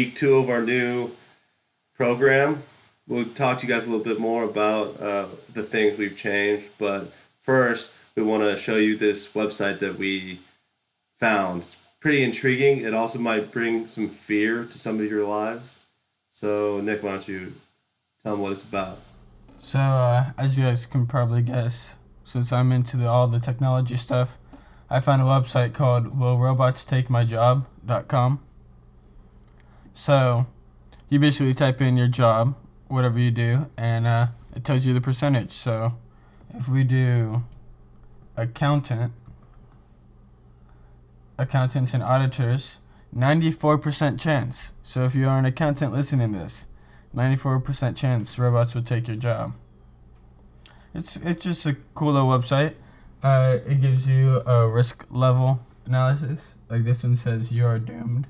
week 2 of our new program. We'll talk to you guys a little bit more about the things we've changed. But first, we want to show you this website that we found. It's pretty intriguing. It also might bring some fear to some of your lives. So, Nick, why don't you tell them what it's about? So, as you guys can probably guess, since I'm into all the technology stuff, I found a website called willrobotstakemyjob.com. So, you basically type in your job, whatever you do, and it tells you the percentage. So, if we do accountants and auditors, 94% chance. So, if you are an accountant listening to this, 94% chance robots will take your job. It's just a cool little website. It gives you a risk level analysis. Like this one says you are doomed.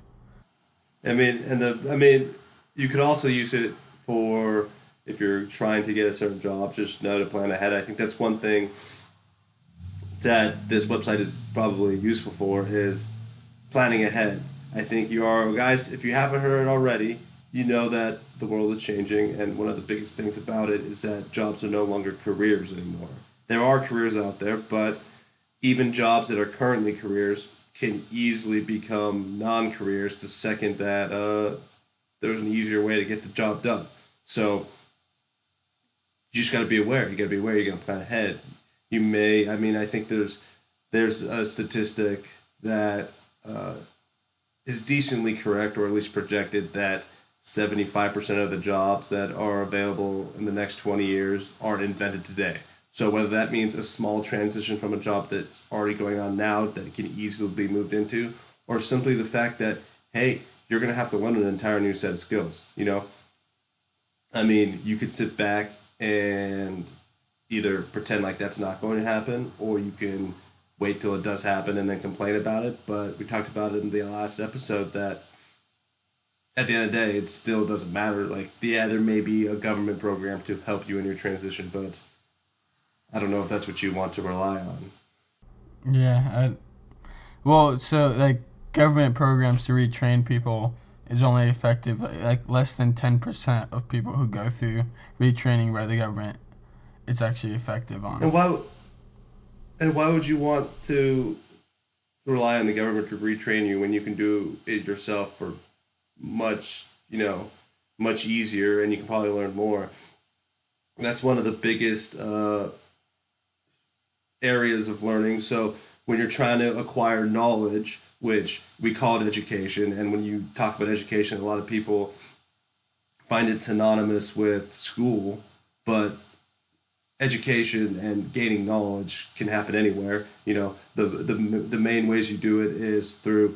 You could also use it for if you're trying to get a certain job. Just know to plan ahead. I think that's one thing that this website is probably useful for is planning ahead. I think you are guys. If you haven't heard already, you know that the world is changing, and one of the biggest things about it is that jobs are no longer careers anymore. There are careers out there, but even jobs that are currently careers can easily become non-careers the second that there's an easier way to get the job done. So you just got to be aware. You got to be aware. You're going to plan ahead. I think there's a statistic that is decently correct, or at least projected, that 75% of the jobs that are available in the next 20 years aren't invented today. So whether that means a small transition from a job that's already going on now that can easily be moved into, or simply the fact that, hey, you're going to have to learn an entire new set of skills, you could sit back and either pretend like that's not going to happen, or you can wait till it does happen and then complain about it. But we talked about it in the last episode that at the end of the day, it still doesn't matter. Like, yeah, there may be a government program to help you in your transition, but I don't know if that's what you want to rely on. Yeah. Government programs to retrain people is only effective like less than 10% of people who go through retraining by the government. It's actually effective on. And why would you want to rely on the government to retrain you when you can do it yourself for much easier, and you can probably learn more? That's one of the biggest areas of learning. So when you're trying to acquire knowledge, which we call it education, and when you talk about education, a lot of people find it synonymous with school, but education and gaining knowledge can happen anywhere. The main ways you do it is through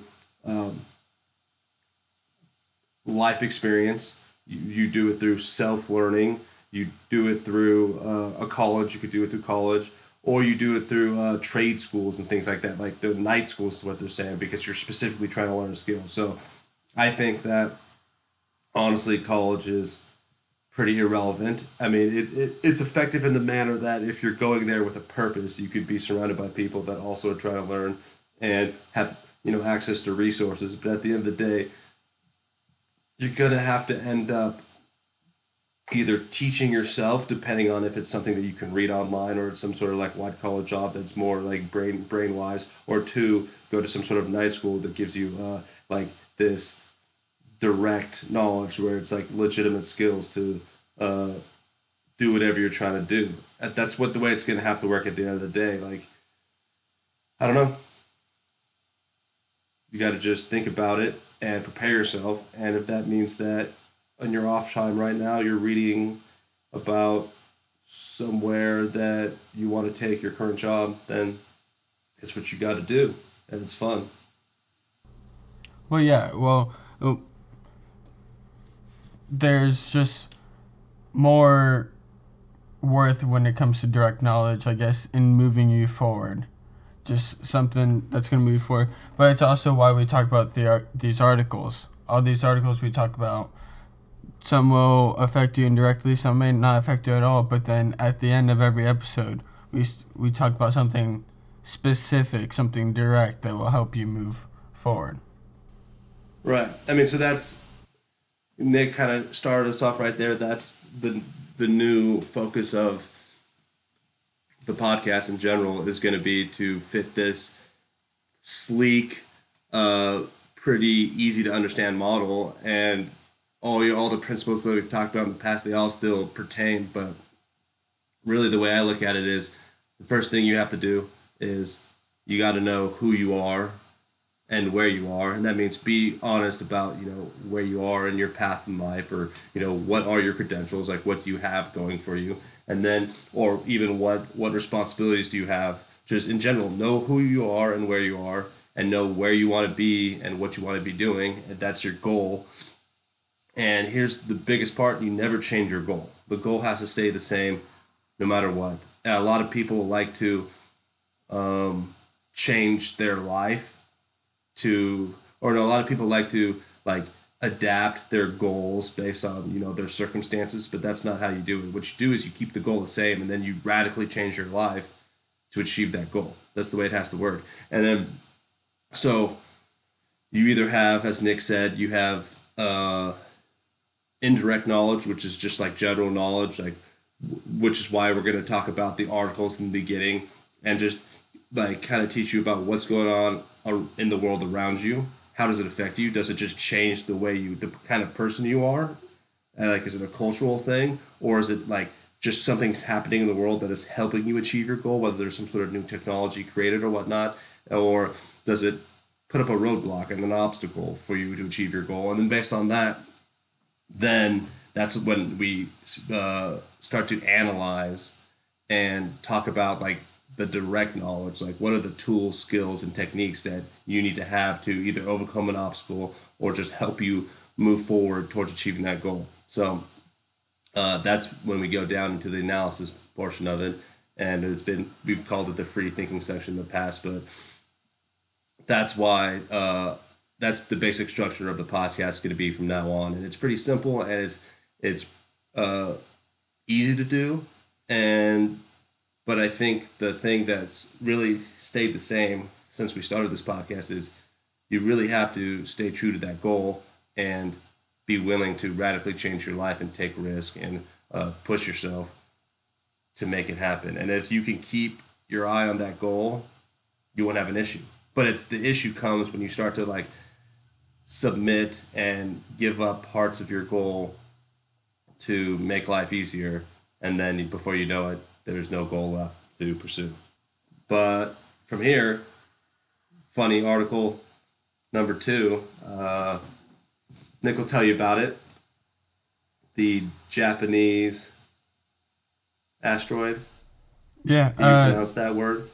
life experience. You do it through self-learning. You do it through a college. You could do it through college, or you do it through trade schools and things like that. Like the night schools is what they're saying, because you're specifically trying to learn a skill. So I think that honestly, college is pretty irrelevant. It's effective in the manner that if you're going there with a purpose, you could be surrounded by people that also are trying to learn and have access to resources. But at the end of the day, you're gonna have to end up either teaching yourself, depending on if it's something that you can read online, or it's some sort of like white collar job that's more like brain wise, or two, go to some sort of night school that gives you like this direct knowledge where it's like legitimate skills to do whatever you're trying to do. That's the way it's gonna have to work at the end of the day. Like, I don't know. You got to just think about it and prepare yourself. And if that means that on your off time right now, you're reading about somewhere that you want to take your current job, then it's what you got to do. And it's fun. Well, yeah. There's just more worth when it comes to direct knowledge, I guess, in moving you forward. Just something that's going to move forward. But it's also why we talk about these articles. All these articles we talk about, some will affect you indirectly, some may not affect you at all. But then at the end of every episode, we talk about something specific, something direct that will help you move forward. Right. So that's Nick kind of started us off right there. That's the new focus of the podcast in general is going to be to fit this sleek, uh, pretty easy to understand model, and all the principles that we've talked about in the past, they all still pertain. But really, the way I look at it is the first thing you have to do is you got to know who you are and where you are, and that means be honest about where you are in your path in life, or what are your credentials, like what do you have going for you, and then or even what responsibilities do you have. Just in general, know who you are and where you are, and know where you want to be and what you want to be doing, and that's your goal. And here's the biggest part: you never change your goal. The goal has to stay the same no matter what. And a lot of people like to change their life to, or no, a lot of people like to like adapt their goals based on their circumstances, but that's not how you do it. What you do is you keep the goal the same, and then you radically change your life to achieve that goal. That's the way it has to work. And then so you either have, as Nick said, you have indirect knowledge, which is just like general knowledge, like which is why we're going to talk about the articles in the beginning, and just like kind of teach you about what's going on in the world around you. How does it affect you? Does it just change the way the kind of person you are? And like, is it a cultural thing, or is it like just something happening in the world that is helping you achieve your goal, whether there's some sort of new technology created or whatnot, or does it put up a roadblock and an obstacle for you to achieve your goal? And then based on that, then that's when we start to analyze and talk about like the direct knowledge, like what are the tools, skills, and techniques that you need to have to either overcome an obstacle or just help you move forward towards achieving that goal. So that's when we go down into the analysis portion of it, and we've called it the free thinking section in the past, but that's why that's the basic structure of the podcast going to be from now on, and it's pretty simple, and it's uh, easy to do, and but I think the thing that's really stayed the same since we started this podcast is you really have to stay true to that goal and be willing to radically change your life and take risk and push yourself to make it happen. And if you can keep your eye on that goal, you won't have an issue. But it's the issue comes when you start to like submit and give up parts of your goal to make life easier, and then before you know it, there's no goal left to pursue. But from here, funny article number 2, Nick will tell you about it. The Japanese asteroid. Yeah. Can you pronounce that word?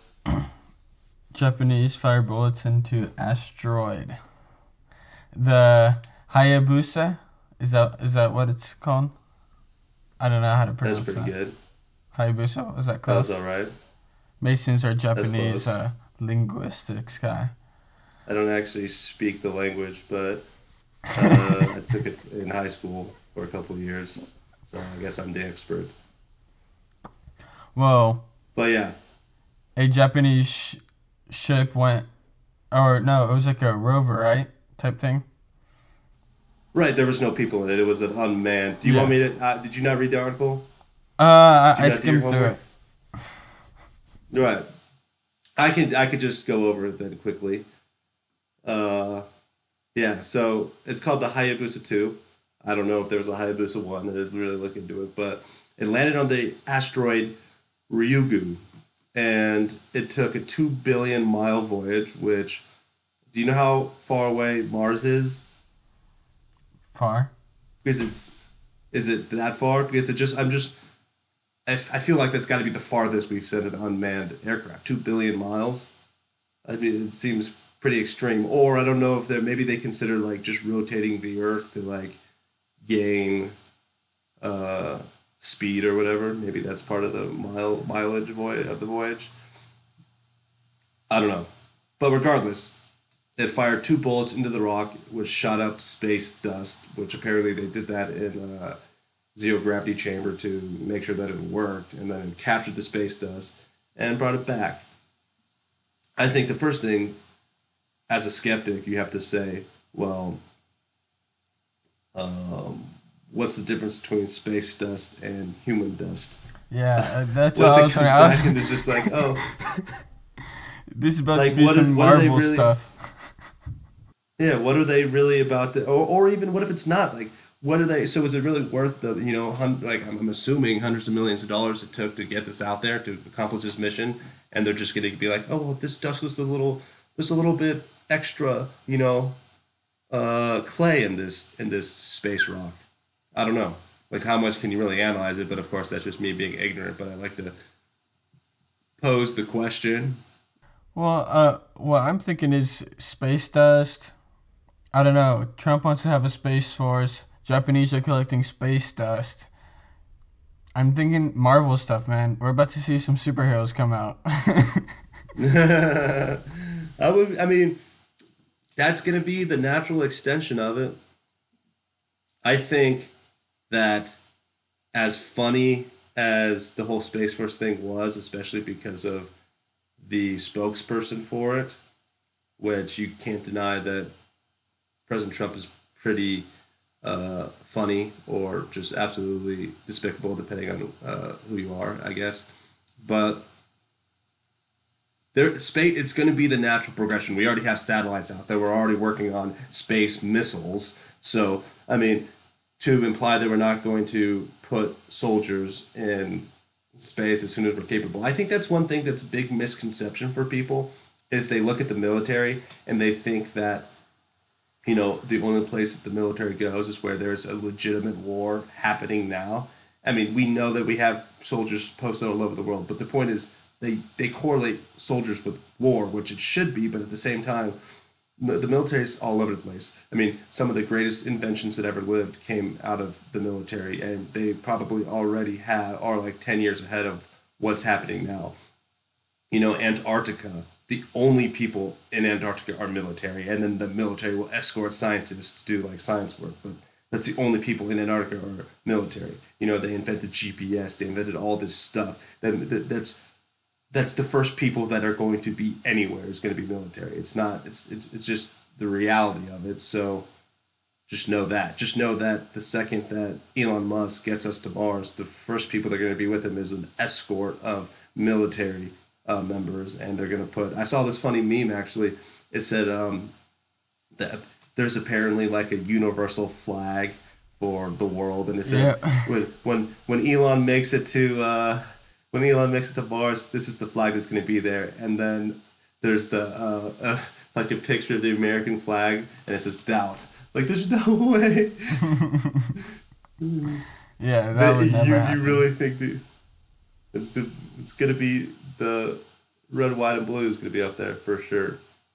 Japanese fire bullets into asteroid. The Hayabusa, is that what it's called? I don't know how to pronounce that. That's pretty good. Hayabusa? Was that close? That was all right. Mason's our Japanese linguistics guy. I don't actually speak the language, but I took it in high school for a couple of years, so I guess I'm the expert. Well, but yeah, a Japanese ship went, or no, it was like a rover, right? Type thing. Right, there was no people in it. It was an unmanned. Do you want me to? Did you not read the article? I skimmed through it. Right, I could just go over it then quickly. Yeah, so it's called the Hayabusa 2. I don't know if there was a Hayabusa 1. I didn't really look into it, but it landed on the asteroid Ryugu, and it took a 2 billion mile voyage, which, do you know how far away Mars is? Far? Because is it that far? Because I feel like that's got to be the farthest we've sent an unmanned aircraft. 2 billion miles? I mean, it seems pretty extreme. Or I don't know if maybe they consider like just rotating the Earth to like gain speed or whatever. Maybe that's part of the mileage of the voyage. I don't know. But regardless, it fired 2 bullets into the rock, which shot up space dust, which apparently they did that in a zero gravity chamber to make sure that it worked, and then it captured the space dust and brought it back. I think the first thing, as a skeptic, you have to say, well, what's the difference between space dust and human dust? Yeah, that's What what if I it was comes wondering. I back was and it's just like, oh, this is about to like be some what are they Marvel really? stuff. Yeah, what are they really about to, or even what if it's not? Like, what are they? So is it really worth the, like I'm assuming hundreds of millions of dollars it took to get this out there to accomplish this mission, and they're just going to be like, oh well, this dust was just a little bit extra, clay in this space rock. I don't know, like how much can you really analyze it? But of course, that's just me being ignorant. But I like to pose the question. Well, what I'm thinking is space dust. I don't know. Trump wants to have a space force. Japanese are collecting space dust. I'm thinking Marvel stuff, man. We're about to see some superheroes come out. I mean, that's going to be the natural extension of it. I think that as funny as the whole Space Force thing was, especially because of the spokesperson for it, which you can't deny that President Trump is pretty funny or just absolutely despicable, depending on who you are, I guess. But space, it's going to be the natural progression. We already have satellites out there. We're already working on space missiles. So, I mean, to imply that we're not going to put soldiers in space as soon as we're capable. I think that's one thing that's a big misconception for people is they look at the military and they think that the only place that the military goes is where there's a legitimate war happening now. I mean, we know that we have soldiers posted all over the world, but the point is they correlate soldiers with war, which it should be, but at the same time, the military is all over the place. I mean, some of the greatest inventions that ever lived came out of the military, and they probably already are like 10 years ahead of what's happening now. Antarctica, the only people in Antarctica are military, and then the military will escort scientists to do like science work. But that's the only people in Antarctica are military. They invented GPS, they invented all this stuff. That's the first people that are going to be anywhere is going to be military. It's not. It's just the reality of it. So just know that. Just know that the second that Elon Musk gets us to Mars, the first people that are going to be with him is an escort of military members, and they're going to put. I saw this funny meme actually. It said that there's apparently like a universal flag for the world, and it said Yeah. when Elon makes it to when Elon makes it to Mars, this is the flag that's going to be there, and then there's the like a picture of the American flag, and it says doubt. Like there's no way Yeah, that that would never you happen. really think that it's gonna be the red, white, and blue is gonna be up there for sure.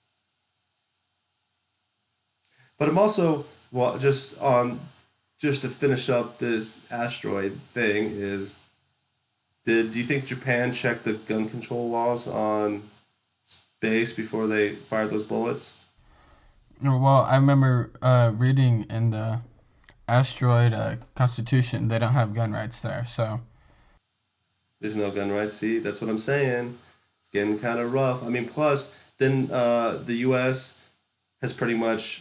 But I'm also well, just to finish up this asteroid thing is do you think Japan checked the gun control laws on space before they fired those bullets? Well, I remember reading in the asteroid constitution they don't have gun rights there. So There's no gun rights. See, that's what I'm saying. It's getting kind of rough. I mean, plus then the U.S. has pretty much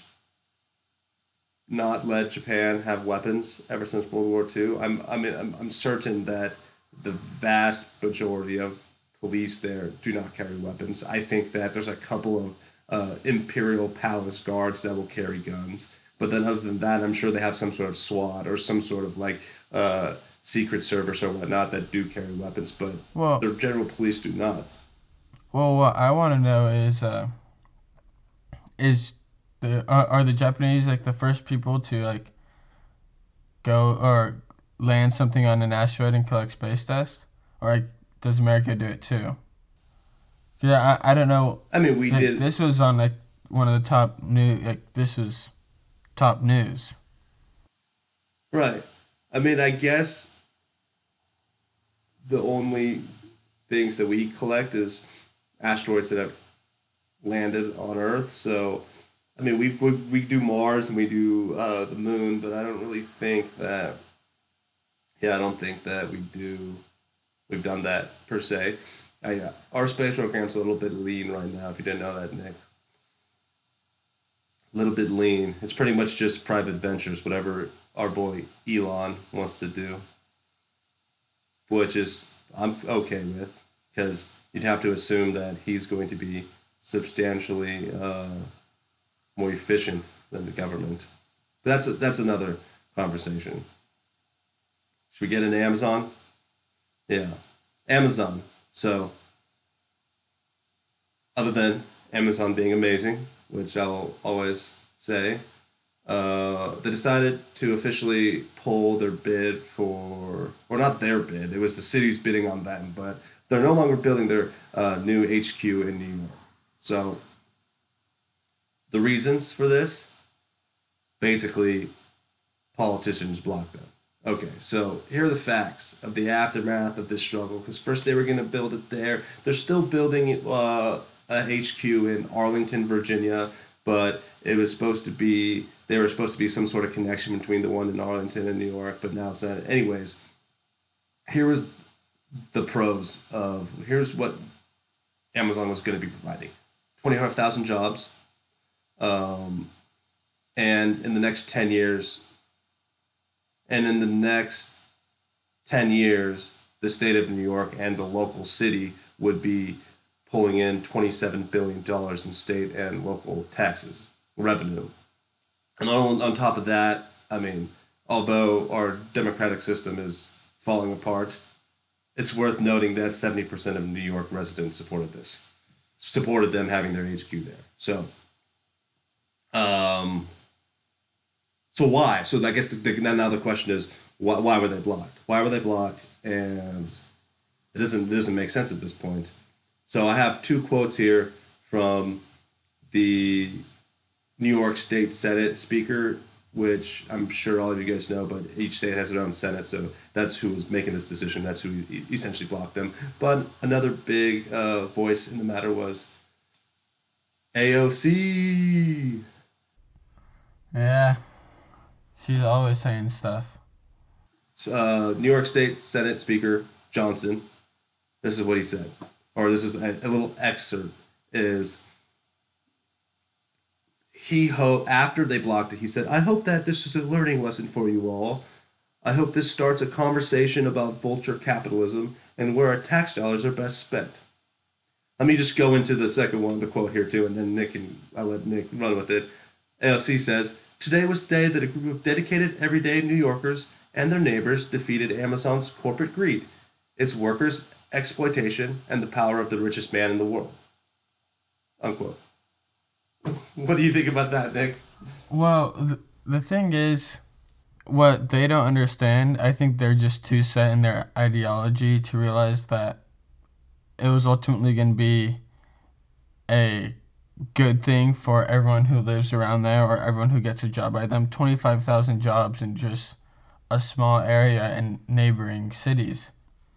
not let Japan have weapons ever since World War II. I'm certain that the vast majority of police there do not carry weapons. I think that there's a couple of Imperial Palace guards that will carry guns. But then, other than that, I'm sure they have some sort of SWAT or some sort of like Secret Service or whatnot that do carry weapons, but well, their general police do not. what I want to know is are the Japanese like the first people to like go or land something on an asteroid and collect space dust, or like does America do it too? Yeah, I don't know. I mean, we Like did this was on like one of the top new like this was top news. right. I mean, I guess the only things that we collect is asteroids that have landed on Earth. So, I mean, we do Mars and we do the Moon, but I don't really think that. Yeah, I don't think that we've done that per se. Our space program's a little bit lean right now. If you didn't know that, Nick, a little bit lean. It's pretty much just private ventures, whatever our boy Elon wants to do, which is I'm okay with because you'd have to assume that he's going to be substantially more efficient than the government. But that's another conversation. Should we get into Amazon? Yeah, Amazon. So, other than Amazon being amazing, which I'll always say, they decided to officially pull their bid for, or not their bid, it was the city's bidding on them, but they're no longer building their new HQ in New York. So, the reasons for this basically, politicians blocked them. Okay, so here are the facts of the aftermath of this struggle. Because first they were going to build it there. They're still building a HQ in Arlington, Virginia, but it was supposed to be there was supposed to be some sort of connection between the one in Arlington and New York, but now it's not. Anyways, here was the pros of here's what Amazon was going to be providing: 25,000 jobs, and in the next 10 years, the state of New York and the local city would be pulling in $27 billion in state and local taxes revenue. And on top of that, I mean, although our democratic system is falling apart, it's worth noting that 70% of New York residents supported them having their HQ there. Um, so why? So I guess now the question is, why were they blocked? Why were they blocked? And it doesn't make sense at this point. So I have two quotes here from the New York State Senate Speaker, which I'm sure all of you guys know, but each state has their own Senate, so that's who was making this decision. That's who essentially blocked them. But another big voice in the matter was AOC. Yeah, she's always saying stuff. New York State Senate Speaker Johnson. This is what he said, or this is a little excerpt. Is after they blocked it, he said, "I hope that this is a learning lesson for you all. I hope this starts a conversation about vulture capitalism and where our tax dollars are best spent." Let me just go into the second one, the quote here too, and then I'll let Nick run with it. AOC says, "Today was the day that a group of dedicated everyday New Yorkers and their neighbors defeated Amazon's corporate greed, its workers' exploitation, and the power of the richest man in the world." Unquote. What do you think about that, Nick? Well, the thing is, what they don't understand, I think they're just too set in their ideology to realize that it was ultimately going to be a good thing for everyone who lives around there or everyone who gets a job by them. 25,000 jobs in just a small area in neighboring cities.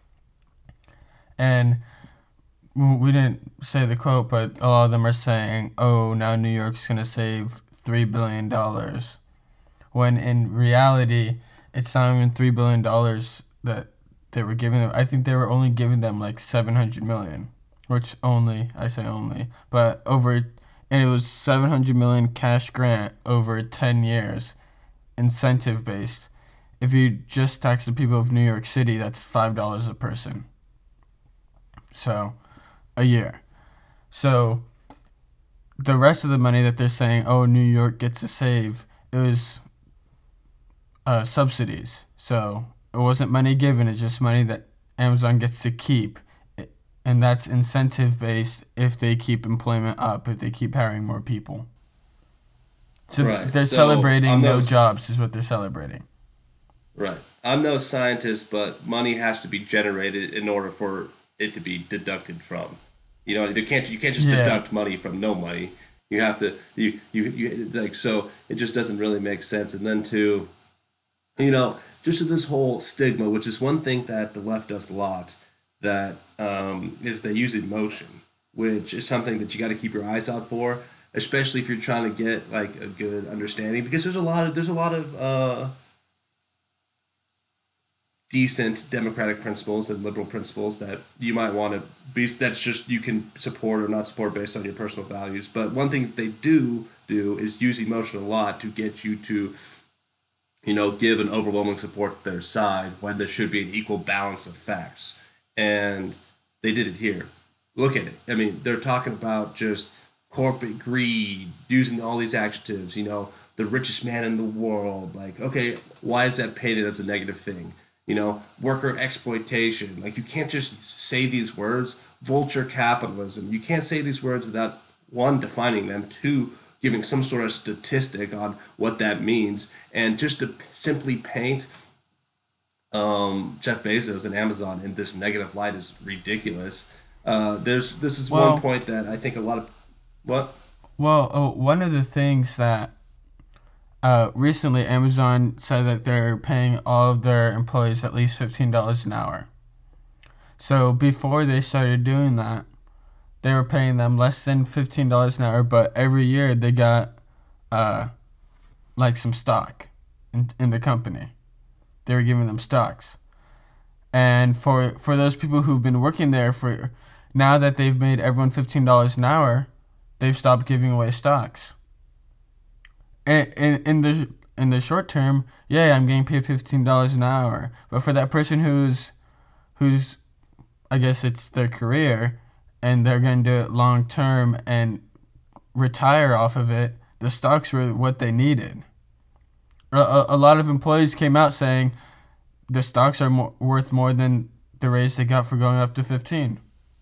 And we didn't say the quote, but a lot of them are saying, oh, now New York's going to save $3 billion. When in reality, it's not even $3 billion that they were giving them. I think they were only giving them like $700 million, which I say only, but and it was $700 million cash grant over 10 years, incentive based. If you just tax the people of New York City, that's $5 a person. So, a year. So, the rest of the money that they're saying, oh, New York gets to save, it was subsidies. So, it wasn't money given, it's just money that Amazon gets to keep. And that's incentive based if they keep employment up, if they keep hiring more people. So right. They're celebrating no jobs is what they're celebrating. Right. I'm no scientist, but money has to be generated in order for it to be deducted from. You can't just deduct money from no money. You have to you like, so it just doesn't really make sense. And then just this whole stigma, which is one thing that the left does a lot, that is they use emotion, which is something that you got to keep your eyes out for, especially if you're trying to get like a good understanding, because there's a lot of decent democratic principles and liberal principles that you might want to be, that's just you can support or not support based on your personal values. But one thing they do is use emotion a lot to get you to, give an overwhelming support to their side when there should be an equal balance of facts. And they did it here. Look at it. I mean, they're talking about just corporate greed, using all these adjectives, the richest man in the world. Like, okay, why is that painted as a negative thing? Worker exploitation. Like, you can't just say these words. Vulture capitalism. You can't say these words without, one, defining them, two, giving some sort of statistic on what that means. And just to simply paint Jeff Bezos and Amazon in this negative light is ridiculous. This is one Well, point that I think a lot of what one of the things that recently Amazon said that they're paying all of their employees at least $15 an hour. So before they started doing that, they were paying them less than $15 an hour, but every year they got like some stock in the company. They were giving them stocks. And for those people who've been working there for now that they've made everyone $15 an hour, they've stopped giving away stocks. And in the short term, yeah, I'm getting paid $15 an hour. But for that person who's I guess it's their career and they're going to do it long term and retire off of it, the stocks were what they needed. A lot of employees came out saying the stocks are worth more than the raise they got for going up to 15.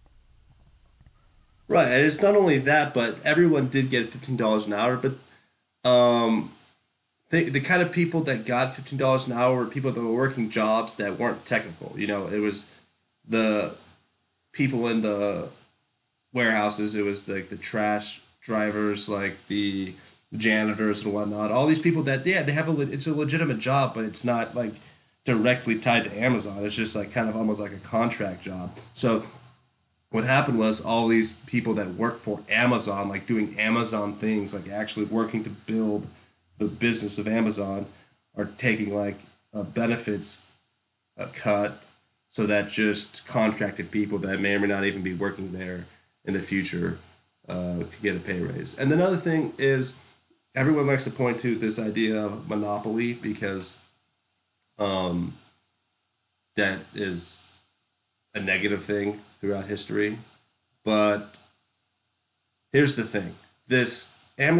right. And it's not only that, but everyone did get $15 an hour. But um, the kind of people that got $15 an hour were people that were working jobs that weren't technical. It was the people in the warehouses. It was like the trash drivers, like the janitors and whatnot. All these people that, yeah, they have it's a legitimate job, but it's not like directly tied to Amazon. It's just like kind of almost like a contract job. So what happened was all these people that work for Amazon, like doing Amazon things, like actually working to build the business of Amazon, are taking like a benefits cut, so that just contracted people that may or may not even be working there in the future could get a pay raise. And another thing is everyone likes to point to this idea of monopoly because um, that is a negative thing throughout history. But here's the thing: this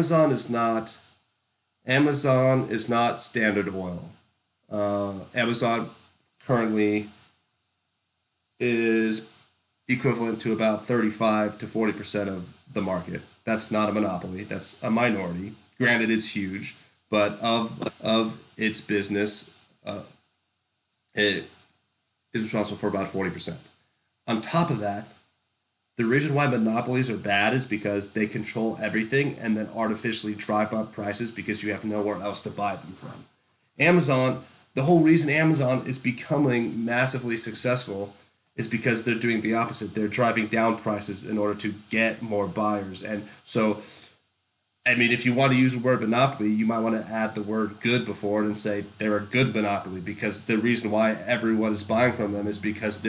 Amazon is not Standard Oil. Amazon currently is equivalent to about 35 to 40% of the market. That's not a monopoly. That's a minority. Granted, it's huge, but of its business, it is responsible for about 40%. On top of that, the reason why monopolies are bad is because they control everything and then artificially drive up prices because you have nowhere else to buy them from. Amazon, the whole reason Amazon is becoming massively successful is because they're doing the opposite. They're driving down prices in order to get more buyers. And so, I mean, if you want to use the word monopoly, you might want to add the word good before it and say they're a good monopoly, because the reason why everyone is buying from them is because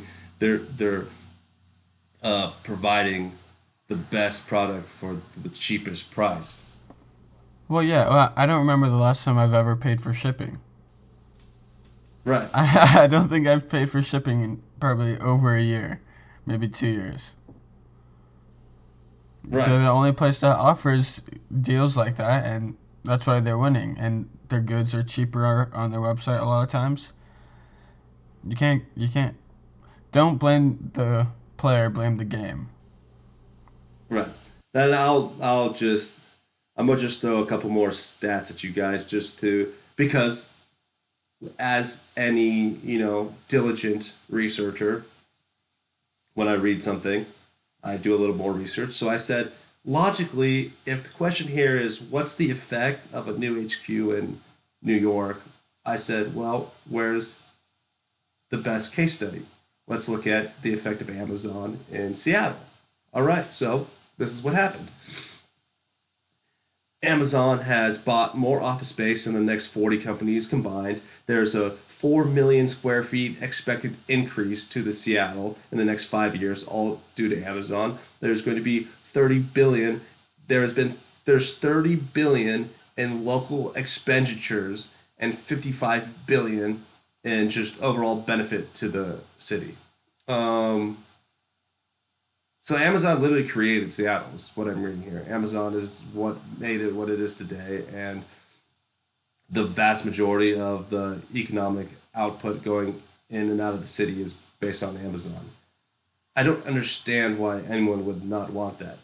they're providing the best product for the cheapest price. Well, yeah, I don't remember the last time I've ever paid for shipping. Right. I don't think I've paid for shipping in probably over a year, maybe 2 years. They're Right. the only place that offers deals like that, and that's why they're winning. And their goods are cheaper on their website a lot of times. You can't. Don't blame the player, blame the game. Right. Then I'm gonna just throw a couple more stats at you guys just to, because as any, diligent researcher, when I read something, I do a little more research. So I said, logically, if the question here is what's the effect of a new HQ in New York, I said, well, where's the best case study? Let's look at the effect of Amazon in Seattle. All right, so this is what happened. Amazon has bought more office space than the next 40 companies combined. There's a 4 million square feet expected increase to the Seattle in the next 5 years, all due to Amazon. There's going to be 30 billion. There has been there's 30 billion in local expenditures and 55 billion in just overall benefit to the city. Um, so Amazon literally created Seattle, is what I'm reading here. Amazon is what made it what it is today, and the vast majority of the economic output going in and out of the city is based on Amazon. I don't understand why anyone would not want that.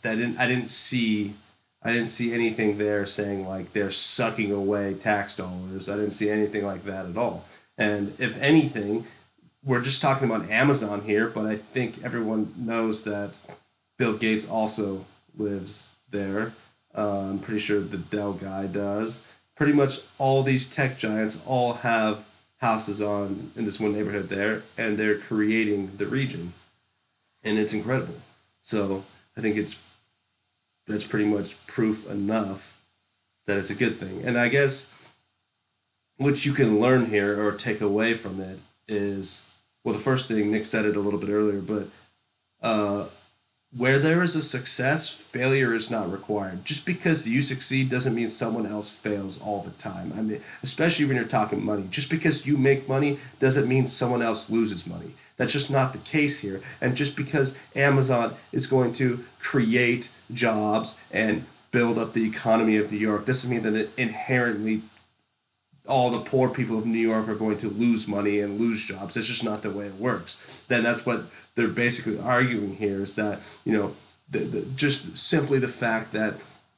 I didn't see anything there saying like they're sucking away tax dollars. I didn't see anything like that at all. And if anything, we're just talking about Amazon here, but I think everyone knows that Bill Gates also lives there. I'm pretty sure the Dell guy does. Pretty much all these tech giants all have houses on in this one neighborhood there, and they're creating the region, and it's incredible. So I think that's pretty much proof enough that it's a good thing. And I guess what you can learn here or take away from it is, well, the first thing Nick said it a little bit earlier, but uh, where there is a success, failure is not required. Just because you succeed doesn't mean someone else fails all the time. I mean, especially when you're talking money. Just because you make money doesn't mean someone else loses money. That's just not the case here. And just because Amazon is going to create jobs and build up the economy of New York doesn't mean that it inherently all the poor people of New York are going to lose money and lose jobs. It's just not the way it works. Then that's what they're basically arguing here is that, just simply the fact that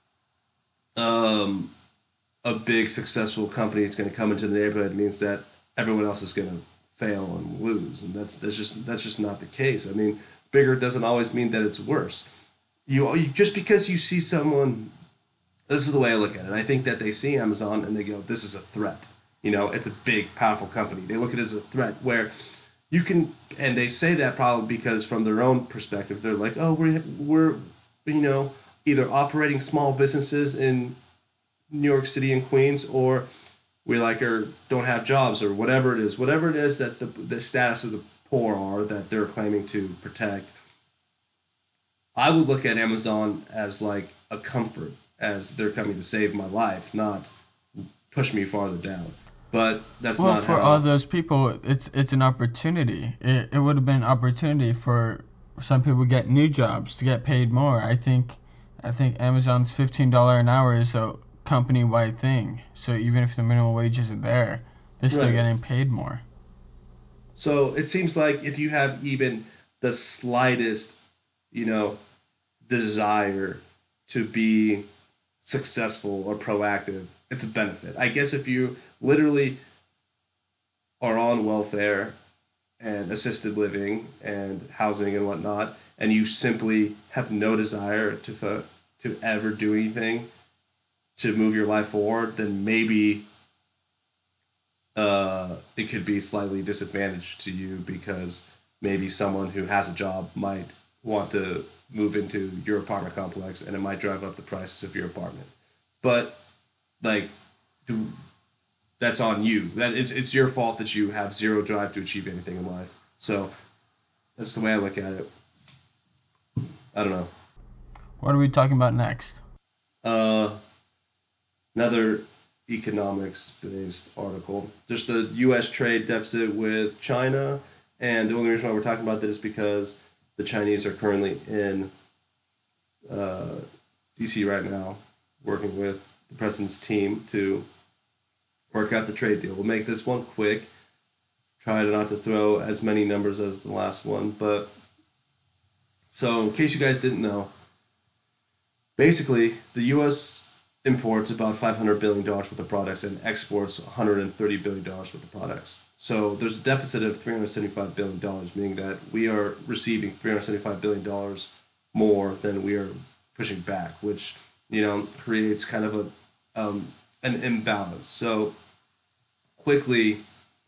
um, a big successful company is going to come into the neighborhood means that everyone else is going to fail and lose. And that's just not the case. I mean, bigger doesn't always mean that it's worse. You just because you see someone, this is the way I look at it. I think that they see Amazon and they go, "This is a threat." It's a big, powerful company. They look at it as a threat where you can, and they say that probably because from their own perspective, they're like, "Oh, we're you know either operating small businesses in New York City and Queens, or we like or don't have jobs or whatever it is that the status of the poor are that they're claiming to protect." I would look at Amazon as like a comfort, as they're coming to save my life, not push me farther down. But that's Well, not for all how. those people, it's an opportunity. It would have been an opportunity for some people to get new jobs to get paid more. I think Amazon's $15 an hour is a company wide thing. So even if the minimum wage isn't there, they're still Right. getting paid more. So it seems like if you have even the slightest, you know, desire to be successful or proactive, it's a benefit. I guess if you literally are on welfare and assisted living and housing and whatnot, and you simply have no desire to ever do anything to move your life forward, then maybe it could be slightly disadvantaged to you because maybe someone who has a job might want to move into your apartment complex and it might drive up the prices of your apartment. But like, do, that's on you. That it's your fault that you have zero drive to achieve anything in life. So that's the way I look at it. I don't know. What are we talking about next? Uh, Another economics based article. Just the U.S. trade deficit with China, and the only reason why we're talking about that is because the Chinese are currently in uh, D.C. right now, working with the president's team to work out the trade deal. We'll make this one quick. Try not to throw as many numbers as the last one, but so in case you guys didn't know, basically, the U.S. imports about $500 billion worth of products and exports $130 billion worth of products. So there's a deficit of $375 billion, meaning that we are receiving $375 billion more than we are pushing back, which creates kind of an imbalance. So quickly,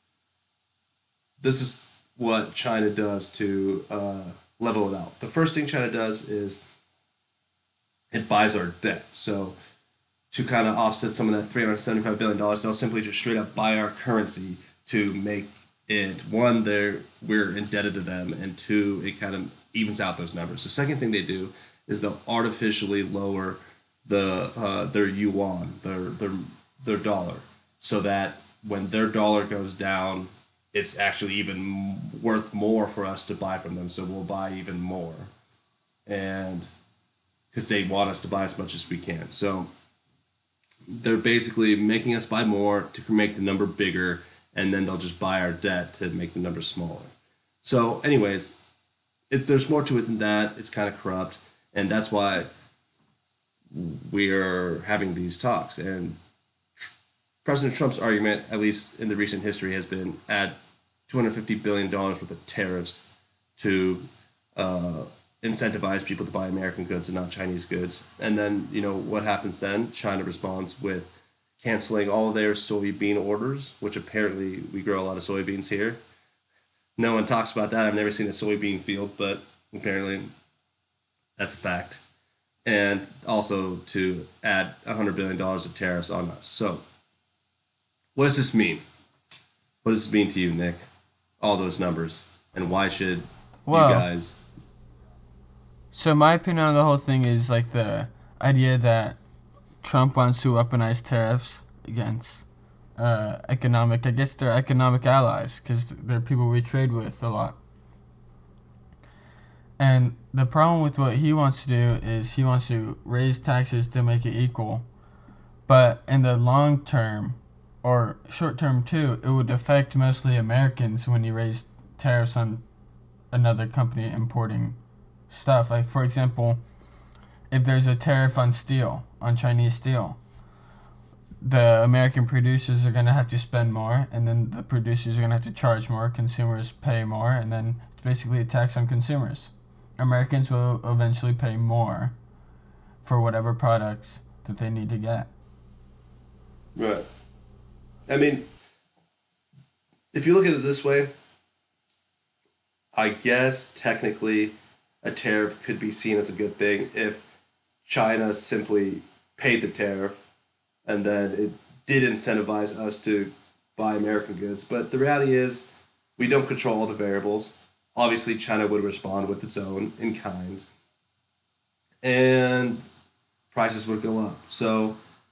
this is what China does to level it out. The first thing China does is it buys our debt. So to kind of offset some of that $375 billion, they'll simply just straight up buy our currency to make it, one, we're indebted to them, and two, it kind of evens out those numbers. The second thing they do is they'll artificially lower their yuan, their dollar, so that when their dollar goes down, it's actually even worth more for us to buy from them. So we'll buy even more, and because they want us to buy as much as we can. So they're basically making us buy more to make the number bigger, and then they'll just buy our debt to make the number smaller. So, anyways, there's more to it than that. It's kind of corrupt, and that's why we're having these talks. And President Trump's argument, at least in the recent history, has been add $250 billion worth of tariffs to incentivize people to buy American goods and not Chinese goods. And then, what happens then? China responds with canceling all of their soybean orders, which apparently we grow a lot of soybeans here. No one talks about that. I've never seen a soybean field, but apparently that's a fact. And also to add $100 billion of tariffs on us. So what does this mean? What does this mean to you, Nick? All those numbers. And why should you guys... So my opinion on the whole thing is like the idea that Trump wants to weaponize tariffs against they're economic allies, because they're people we trade with a lot. And the problem with what he wants to do is he wants to raise taxes to make it equal. But in the long term, or short term too, it would affect mostly Americans when you raise tariffs on another company importing stuff. Like, for example, if there's a tariff on steel, on Chinese steel, the American producers are going to have to spend more, and then the producers are going to have to charge more, consumers pay more, and then it's basically a tax on consumers. Americans will eventually pay more for whatever products that they need to get. Right. I mean, if you look at it this way, I guess technically a tariff could be seen as a good thing if China simply paid the tariff and then it did incentivize us to buy American goods. But the reality is we don't control all the variables. Obviously, China would respond with its own in kind, and prices would go up. So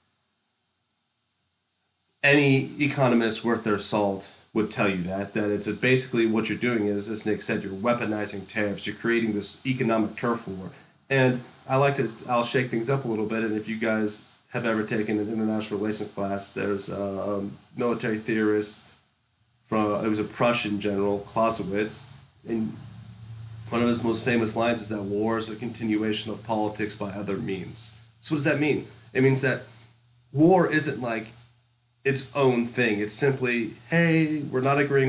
any economist worth their salt would tell you that it's basically what you're doing is, as Nick said, you're weaponizing tariffs. You're creating this economic turf war. And I'll shake things up a little bit. And if you guys have ever taken an international relations class, there's a military theorist it was a Prussian general, Clausewitz, and one of his most famous lines is that war is a continuation of politics by other means. So what does that mean? It means that war isn't like its own thing. It's simply, hey, we're not agreeing.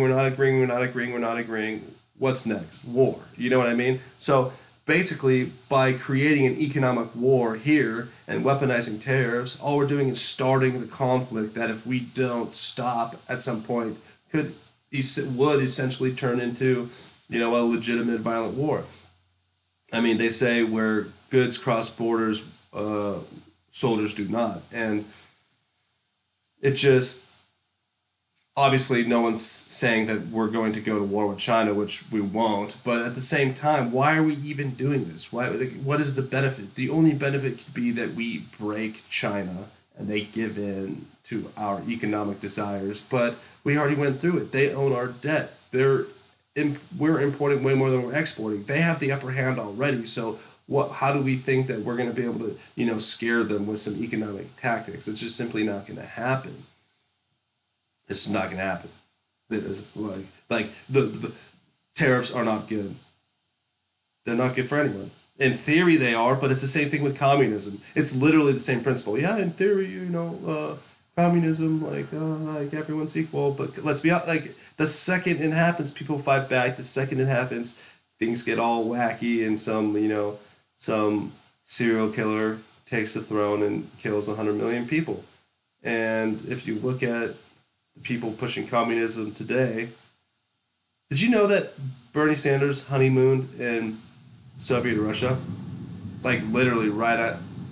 What's next? War. You know what I mean? So basically, by creating an economic war here and weaponizing tariffs, all we're doing is starting the conflict that, if we don't stop at some point, would essentially turn into, a legitimate violent war. I mean, they say where goods cross borders, soldiers do not. And it just, obviously no one's saying that we're going to go to war with China, which we won't. But at the same time, why are we even doing this? What is the benefit? The only benefit could be that we break China and they give in to our economic desires. But we already went through it. They own our debt. We're importing way more than we're exporting. They have the upper hand already. So how do we think that we're going to be able to, scare them with some economic tactics? It's just simply not going to happen. It's just not going to happen. It's like the tariffs are not good. They're not good for anyone. In theory, they are, but it's the same thing with communism. It's literally the same principle. Yeah, in theory, communism, like everyone's equal. But let's be honest, like the second it happens, people fight back. The second it happens, things get all wacky, and some serial killer takes the throne and kills 100 million people. And if you look at the people pushing communism today, did you know that Bernie Sanders honeymooned in Soviet Russia? Like literally right at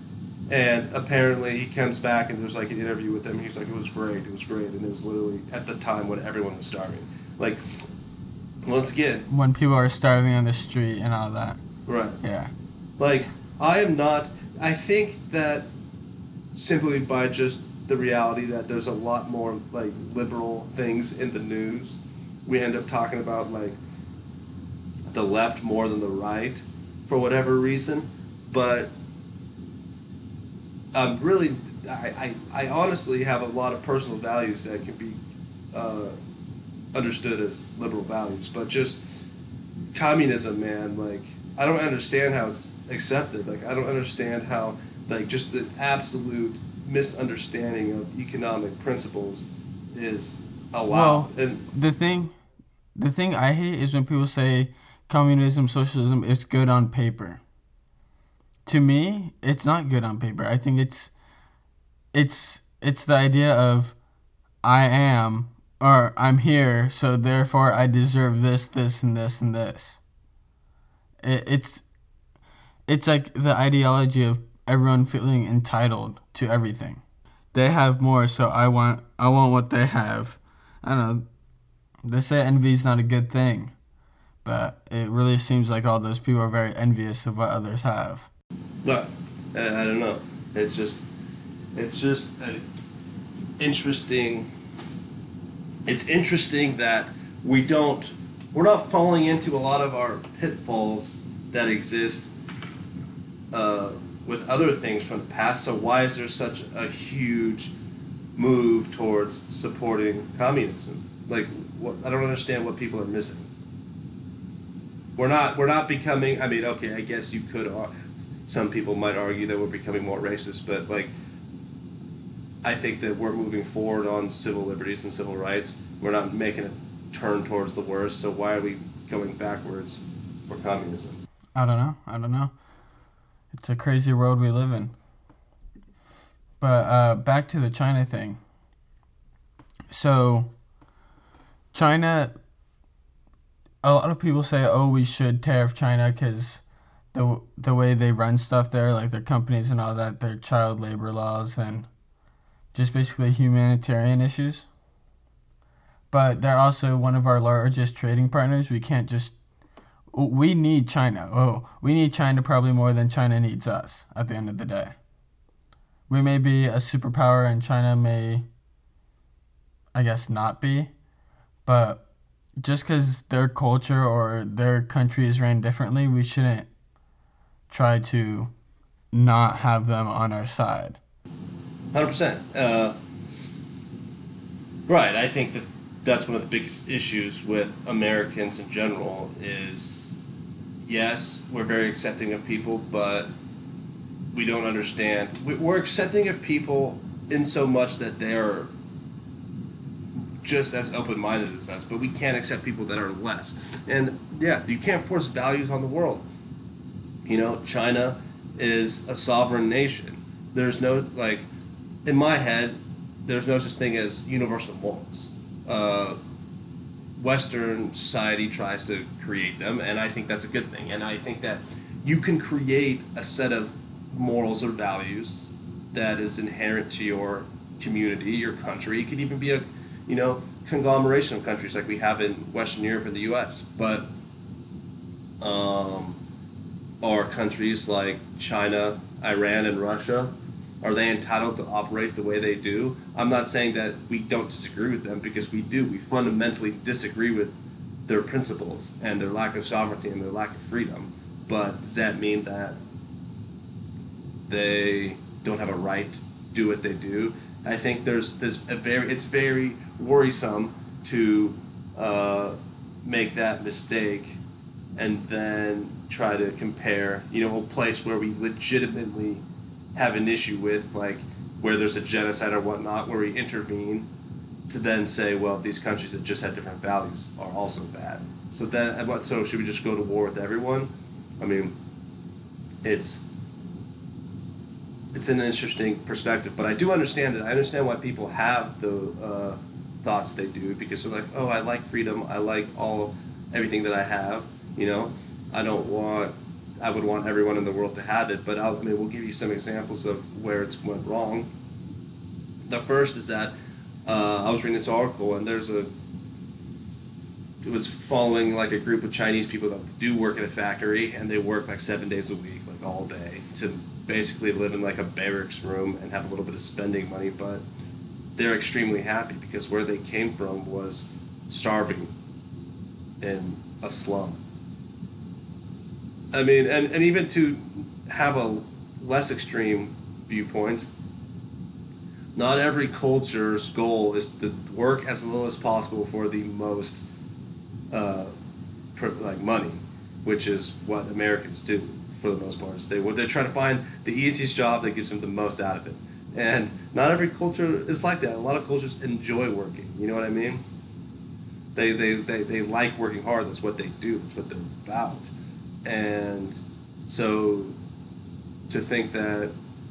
And apparently he comes back and there's like an interview with him. He's like, it was great, and it was literally at the time when everyone was starving. Like, once again, When people are starving on the street and all that. right? Yeah. Like, I am not. I think that simply by just the reality that there's a lot more like liberal things in the news, we end up talking about like the left more than the right for whatever reason. But really, I honestly have a lot of personal values that can be uh, understood as liberal values. But just communism, man, like, I don't understand how it's accepted. Like, I don't understand how, like, just the absolute misunderstanding of economic principles is allowed. Well, And the thing I hate is when people say communism, socialism is good on paper. To me, it's not good on paper. I think it's the idea of I am or I'm here, so therefore I deserve this, this, and this, and this. It's like the ideology of everyone feeling entitled to everything. They have more, so I want what they have. I don't know. They say envy is not a good thing, but it really seems like all those people are very envious of what others have. but I don't know. It's just interesting. It's interesting that we're not falling into a lot of our pitfalls that exist with other things from the past. So why is there such a huge move towards supporting communism? Like, what? I don't understand what people are missing. We're not becoming. I mean, okay, I guess you could. Some people might argue that we're becoming more racist, but like, I think that we're moving forward on civil liberties and civil rights. We're not making a turn towards the worst. So why are we going backwards for communism? I don't know. It's a crazy world we live in. But back to the China thing. So, China, a lot of people say, oh, we should tariff China because the way they run stuff there, like their companies and all that, their child labor laws and just basically humanitarian issues. But they're also one of our largest trading partners. We need China. Oh, we need China probably more than China needs us at the end of the day. We may be a superpower and China may, I guess, not be. But just because their culture or their country is ran differently, we shouldn't try to not have them on our side. 100%. Right. I think that that's one of the biggest issues with Americans in general is, yes, we're very accepting of people, but we don't understand. We're accepting of people in so much that they're just as open-minded as us, but we can't accept people that are less. And yeah, you can't force values on the world. You know, China is a sovereign nation. There's no, like, in my head, there's no such thing as universal morals. Western society tries to create them, and I think that's a good thing. And I think that you can create a set of morals or values that is inherent to your community, your country. It could even be a, conglomeration of countries like we have in Western Europe and the U.S. But are countries like China, Iran, and Russia, are they entitled to operate the way they do? I'm not saying that we don't disagree with them, because we do. We fundamentally disagree with their principles and their lack of sovereignty and their lack of freedom. But does that mean that they don't have a right to do what they do? I think it's very worrisome to make that mistake and then try to compare, a place where we legitimately have an issue with, like, where there's a genocide or whatnot, where we intervene, to then say, well, these countries that just have different values are also bad. So should we just go to war with everyone? I mean, it's an interesting perspective, but I do understand it. I understand why people have the thoughts they do, because they're like, oh, I like freedom, I like everything that I have. I don't want. I would want everyone in the world to have it, but we'll give you some examples of where it's went wrong. The first is that I was reading this article, and it was following like a group of Chinese people that do work at a factory, and they work like 7 days a week, like all day, to basically live in like a barracks room and have a little bit of spending money, but they're extremely happy because where they came from was starving in a slum. I mean, and even to have a less extreme viewpoint, not every culture's goal is to work as little as possible for the most money, which is what Americans do for the most part. They're trying to find the easiest job that gives them the most out of it, and not every culture is like that. A lot of cultures enjoy working. You know what I mean? They like working hard. That's what they do. That's what they're about. And so to think that,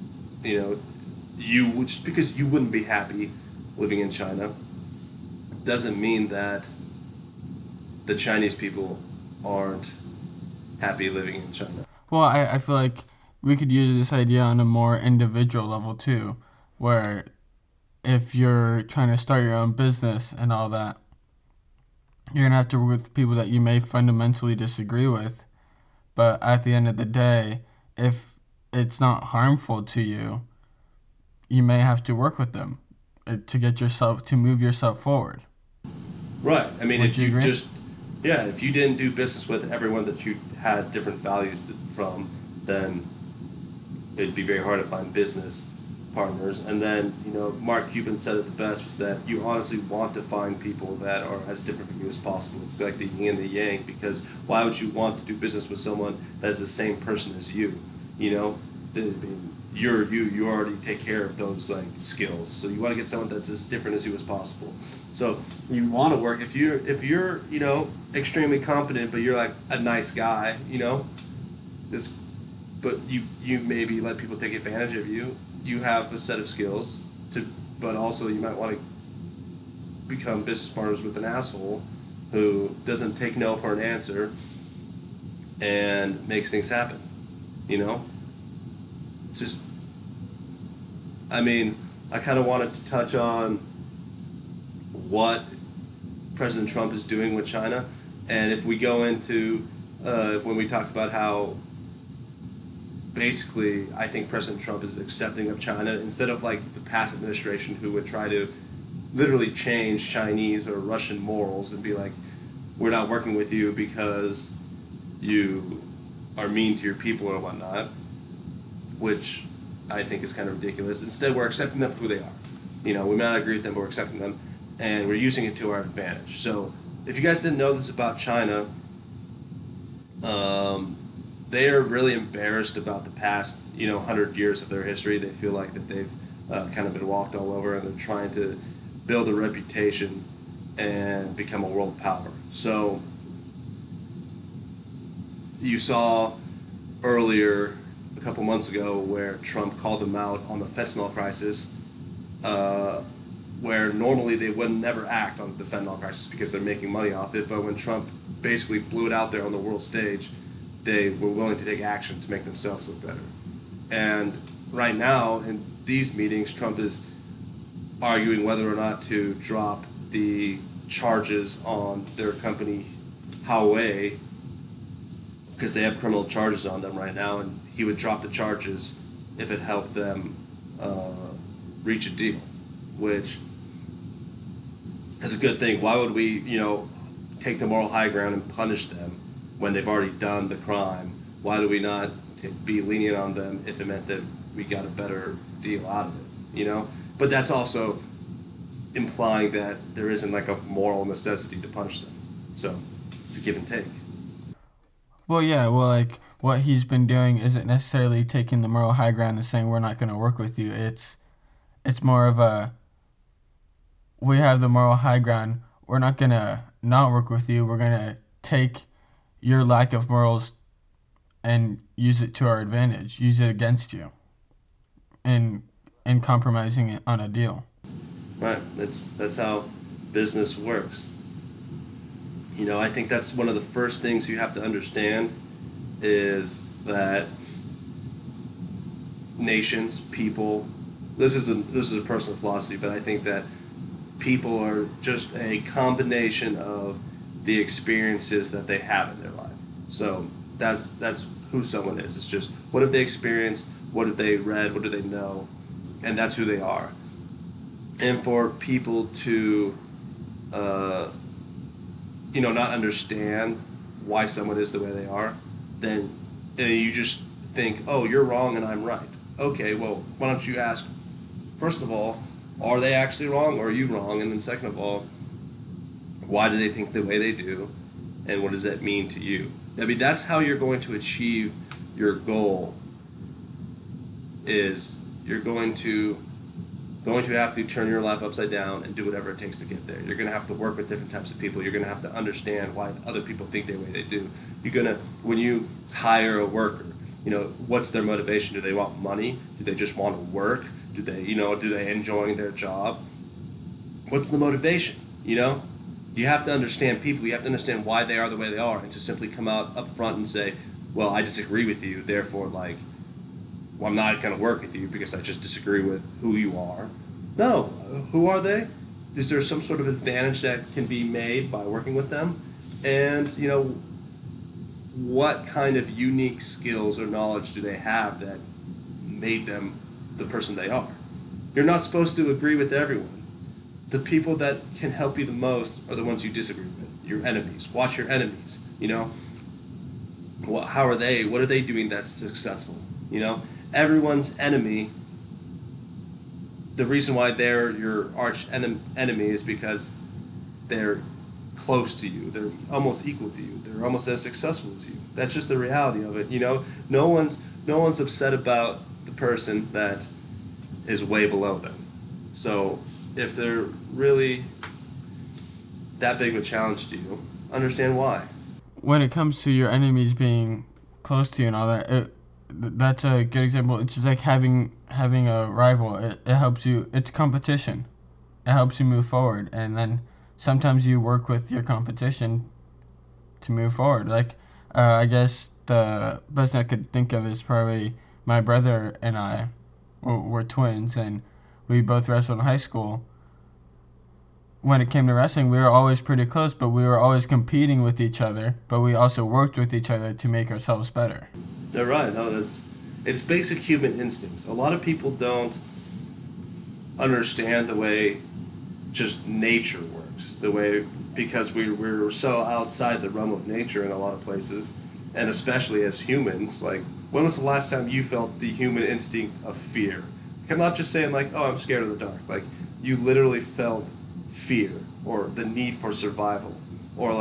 just because you wouldn't be happy living in China doesn't mean that the Chinese people aren't happy living in China. Well, I feel like we could use this idea on a more individual level too, where if you're trying to start your own business and all that, you're going to have to work with people that you may fundamentally disagree with. But at the end of the day, if it's not harmful to you, you may have to work with them to move yourself forward. Right. I mean, if you didn't do business with everyone that you had different values from, then it'd be very hard to find business partners. And then, Mark Cuban said it the best, was that you honestly want to find people that are as different from you as possible. It's like the yin and the yang, because why would you want to do business with someone that is the same person as you? You're you already take care of those like skills, so you want to get someone that's as different as you as possible. So you want to work, if you're extremely competent, but you're like a nice guy, but you maybe let people take advantage of you. You have a set of skills but also you might want to become business partners with an asshole who doesn't take no for an answer and makes things happen. I kind of wanted to touch on what President Trump is doing with China, and if we go into when we talked about how basically I think President Trump is accepting of China instead of like the past administration who would try to literally change Chinese or Russian morals and be like, we're not working with you because you are mean to your people or whatnot, which I think is kind of ridiculous. Instead, we're accepting them for who they are. We may not agree with them, but we're accepting them, and we're using it to our advantage. So if you guys didn't know this about China, they are really embarrassed about the past, 100 years of their history. They feel like that they've kind of been walked all over, and they're trying to build a reputation and become a world power. So you saw earlier, a couple months ago, where Trump called them out on the fentanyl crisis, where normally they would never act on the fentanyl crisis because they're making money off it, but when Trump basically blew it out there on the world stage, they were willing to take action to make themselves look better. And right now, in these meetings, Trump is arguing whether or not to drop the charges on their company, Huawei, because they have criminal charges on them right now, and he would drop the charges if it helped them reach a deal, which is a good thing. Why would we, take the moral high ground and punish them when they've already done the crime? Why do we not be lenient on them if it meant that we got a better deal out of it, But that's also implying that there isn't like a moral necessity to punish them. So it's a give and take. Well, yeah, like what he's been doing isn't necessarily taking the moral high ground and saying we're not going to work with you. It's more of we have the moral high ground. We're not going to not work with you. We're going to take your lack of morals and use it to our advantage, use it against you, and compromising it on a deal. Right. That's how business works. I think that's one of the first things you have to understand is that nations, people, this is a personal philosophy, but I think that people are just a combination of the experiences that they have in their life. So that's who someone is. It's just what have they experienced, what have they read, what do they know, and that's who they are. And for people to, not understand why someone is the way they are, then you just think, oh, you're wrong and I'm right. Okay, well, why don't you ask, first of all, are they actually wrong or are you wrong? And then second of all, why do they think the way they do? And what does that mean to you? I mean, that's how you're going to achieve your goal, is you're going to have to turn your life upside down and do whatever it takes to get there. You're going to have to work with different types of people. You're going to have to understand why other people think the way they do. You're going to, when you hire a worker, what's their motivation? Do they want money? Do they just want to work? Do they enjoy their job? What's the motivation? You have to understand people. You have to understand why they are the way they are, and to simply come out up front and say, well, I disagree with you, therefore, I'm not going to work with you because I just disagree with who you are. No. Who are they? Is there some sort of advantage that can be made by working with them? And, what kind of unique skills or knowledge do they have that made them the person they are? You're not supposed to agree with everyone. The people that can help you the most are the ones you disagree with, your enemies. Watch your enemies, how are they? What are they doing that's successful? Everyone's enemy, the reason why they're your arch enemy is because they're close to you. They're almost equal to you. They're almost as successful as you. That's just the reality of it. No one's upset about the person that is way below them. So if they're really that big of a challenge to you, understand why. When it comes to your enemies being close to you and all that, that's a good example. It's just like having a rival. It helps you. It's competition. It helps you move forward, and then sometimes you work with your competition to move forward. I guess the best I could think of is probably my brother and I. We're twins, and we both wrestled in high school. When it came to wrestling, we were always pretty close, but we were always competing with each other. But we also worked with each other to make ourselves better. They're right. No, it's basic human instincts. A lot of people don't understand the way just nature works. Because we're so outside the realm of nature in a lot of places, and especially as humans. When was the last time you felt the human instinct of fear? I'm not just saying oh, I'm scared of the dark. You literally felt fear or the need for survival or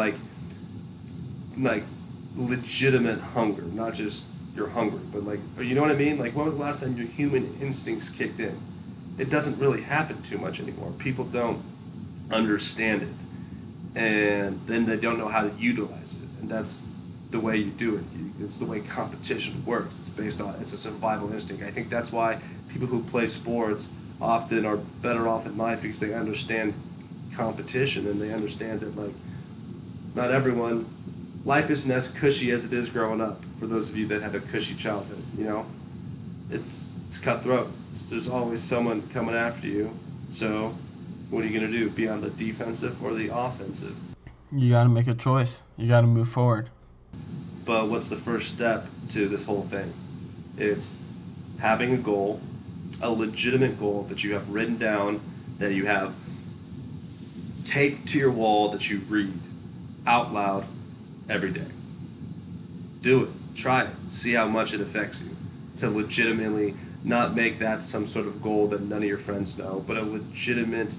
legitimate hunger, not just you're hungry, but you know what I mean? When was the last time your human instincts kicked in? It doesn't really happen too much anymore. People don't understand it, and then they don't know how to utilize it, and that's the way you do it. It's the way competition works. It's a survival instinct. I think that's why people who play sports often are better off in life, because they understand competition, and they understand that not everyone, life isn't as cushy as it is growing up. For those of you that had a cushy childhood, it's cutthroat. There's always someone coming after you. So what are you going to do? Be on the defensive or the offensive? You got to make a choice. You got to move forward. But what's the first step to this whole thing? It's having a goal, a legitimate goal that you have written down, that you have taped to your wall, that you read out loud every day. Do it. Try it. See how much it affects you. To legitimately not make that some sort of goal that none of your friends know, but a legitimate,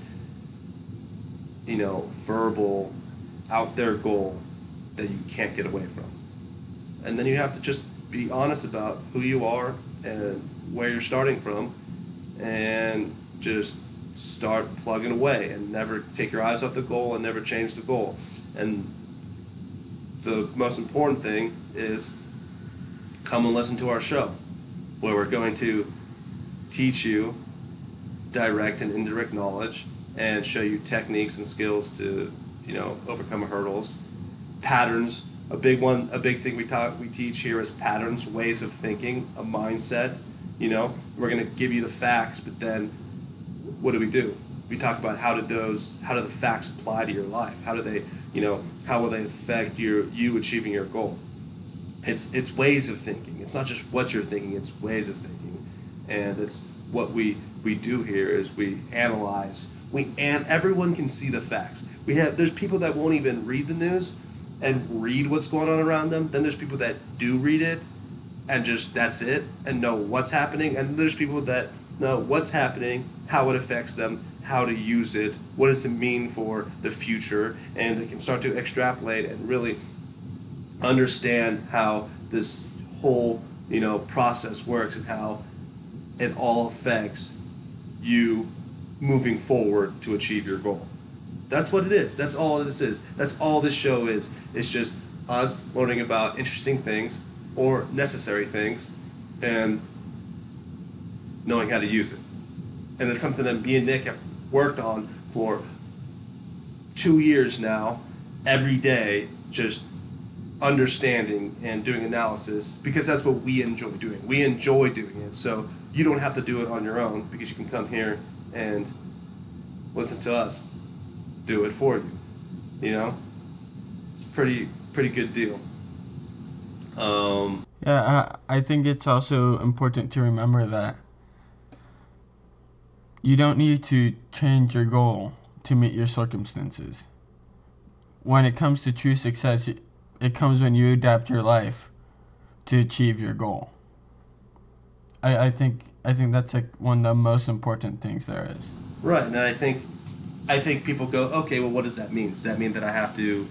verbal, out there goal that you can't get away from. And then you have to just be honest about who you are and where you're starting from, and just start plugging away and never take your eyes off the goal and never change the goal. And the most important thing is come and listen to our show, where we're going to teach you direct and indirect knowledge and show you techniques and skills to, overcome hurdles, patterns A big thing we teach here is patterns, ways of thinking, a mindset. We're going to give you the facts, but then what do? We talk about how do the facts apply to your life? How do they, how will they affect you achieving your goal? It's ways of thinking. It's not just what you're thinking, it's ways of thinking. And it's what we do here is we analyze. And everyone can see the facts. There's people that won't even read the news and read what's going on around them. Then there's people that do read it and just that's it and know what's happening. And there's people that know what's happening, how it affects them, how to use it, what does it mean for the future, and they can start to extrapolate and really understand how this whole process works and how it all affects you moving forward to achieve your goal. That's what it is. That's all this is. That's all this show is. It's just us learning about interesting things or necessary things and knowing how to use it. And it's something that me and Nick have worked on for 2 years now, every day, just understanding and doing analysis, because that's what we enjoy doing. We enjoy doing it. So you don't have to do it on your own, because you can come here and listen to us do it for you. It's pretty good deal. I think it's also important to remember that you don't need to change your goal to meet your circumstances. When it comes to true success, it comes when you adapt your life to achieve your goal. I think that's like one of the most important things there is. Right, and I think people go, okay, well, what does that mean? Does that mean that I have to,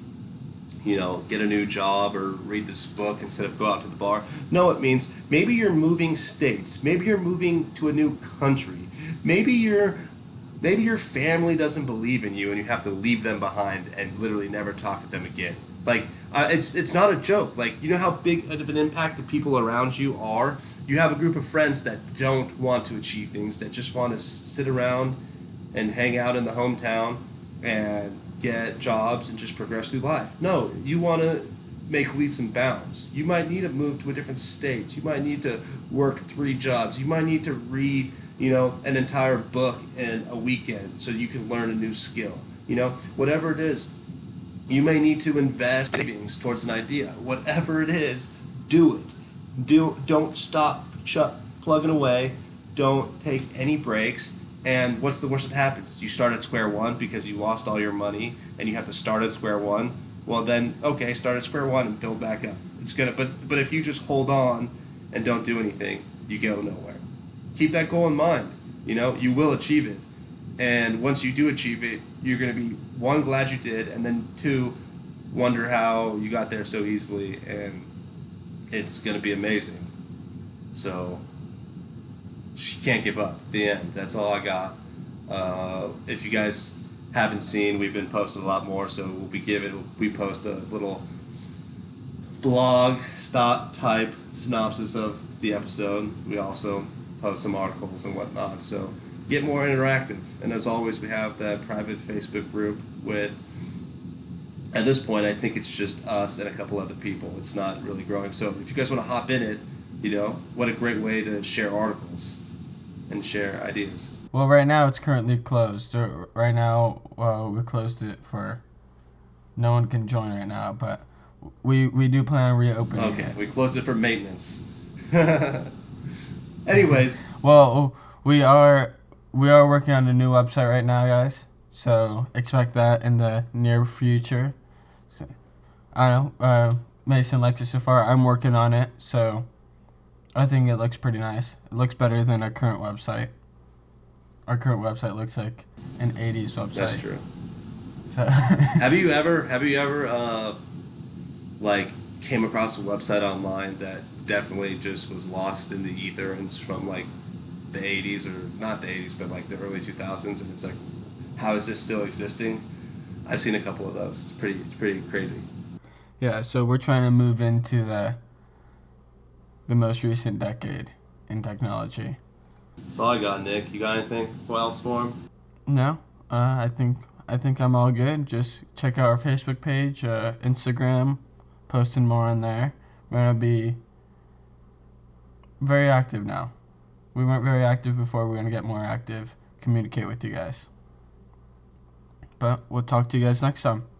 get a new job or read this book instead of go out to the bar? No, it means maybe you're moving states. Maybe you're moving to a new country. Maybe your family doesn't believe in you and you have to leave them behind and literally never talk to them again. Like, it's not a joke. Like, you know how big of an impact the people around you are? You have a group of friends that don't want to achieve things, that just want to sit around and hang out in the hometown and get jobs and just progress through life. No, you want to make leaps and bounds. You might need to move to a different state. You might need to work 3 jobs. You might need to read, an entire book in a weekend so you can learn a new skill. Whatever it is, you may need to invest savings towards an idea. Whatever it is, do it. Don't stop plugging away. Don't take any breaks. And what's the worst that happens? You start at square one because you lost all your money and you have to start at square one. Well then, okay, start at square one and build back up. But if you just hold on and don't do anything, you go nowhere. Keep that goal in mind. You will achieve it. And once you do achieve it, you're going to be, 1, glad you did, and then 2, wonder how you got there so easily, and it's going to be amazing. So, you can't give up. The end. That's all I got. If you guys haven't seen, we've been posting a lot more, so we post a little blog type synopsis of the episode. We also post some articles and whatnot, so get more interactive. And as always, we have that private Facebook group with, at this point, I think it's just us and a couple other people. It's not really growing. So if you guys want to hop in it, what a great way to share articles and share ideas. Well, right now it's currently closed. Right now, we closed it for, no one can join right now, but we do plan on reopening it. Okay, we closed it for maintenance. Anyways. Well, we are working on a new website right now, guys. So expect that in the near future. So, I don't know. Mason likes it so far. I'm working on it, so I think it looks pretty nice. It looks better than our current website. Our current website looks like an 80s website. That's true. So Have you ever came across a website online that definitely just was lost in the ether and it's from like the 80s, or not the 80s, but like the early 2000s, and it's like, how is this still existing? I've seen a couple of those. It's pretty crazy. Yeah, so we're trying to move into the most recent decade in technology. That's all I got, Nick. You got anything else for him? No, I think I'm all good. Just check out our Facebook page, Instagram, posting more on there. We're going to be very active now. We weren't very active before. We're going to get more active, communicate with you guys. But we'll talk to you guys next time.